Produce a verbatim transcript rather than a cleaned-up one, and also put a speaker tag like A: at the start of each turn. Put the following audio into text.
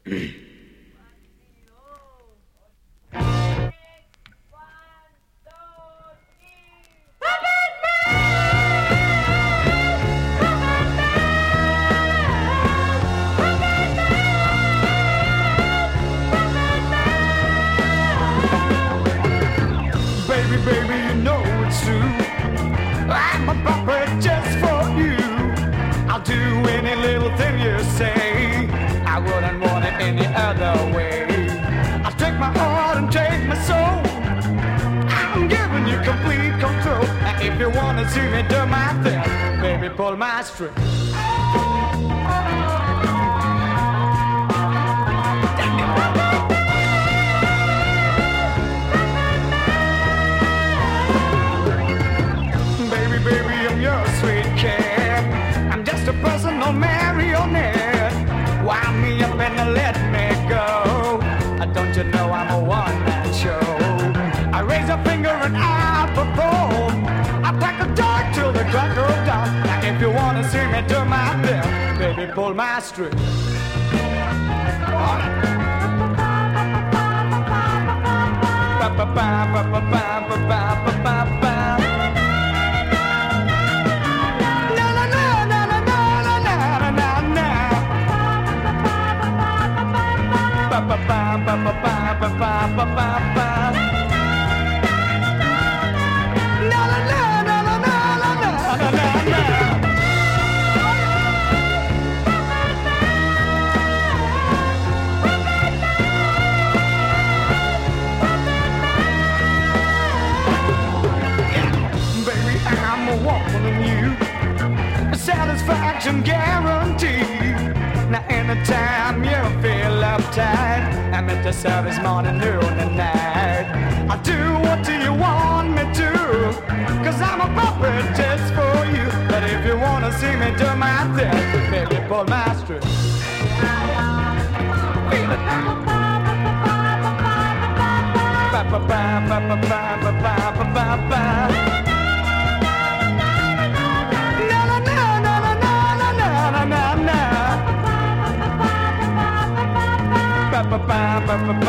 A: Baby, baby, you know it's true. I'm a puppet just for you. I'll do any little thing you say. I wouldn't want it any other way. I'll take my heart and take my soul. I'm giving you complete control. And if you wanna see me do my thing, baby, pull my string. Baby, I'm your sweet cat. I'm just a personal marionette. Wind me up and let me go. Don't you know I'm a one-man show? I raise a finger and I perform. I pack a dog till the crack of dawn. Now if you wanna see me do my thing, baby, pull my string. Satisfaction guaranteed. Now anytime you feel uptight, I'm at the service morning, noon and night. I'll do what do you want me to, cause I'm a puppet just for you. But if you wanna see me do my thing, baby, pull my string. Feel it now. Ba ba ba ba ba ba ba ba ba ba. Ba ba ba ba ba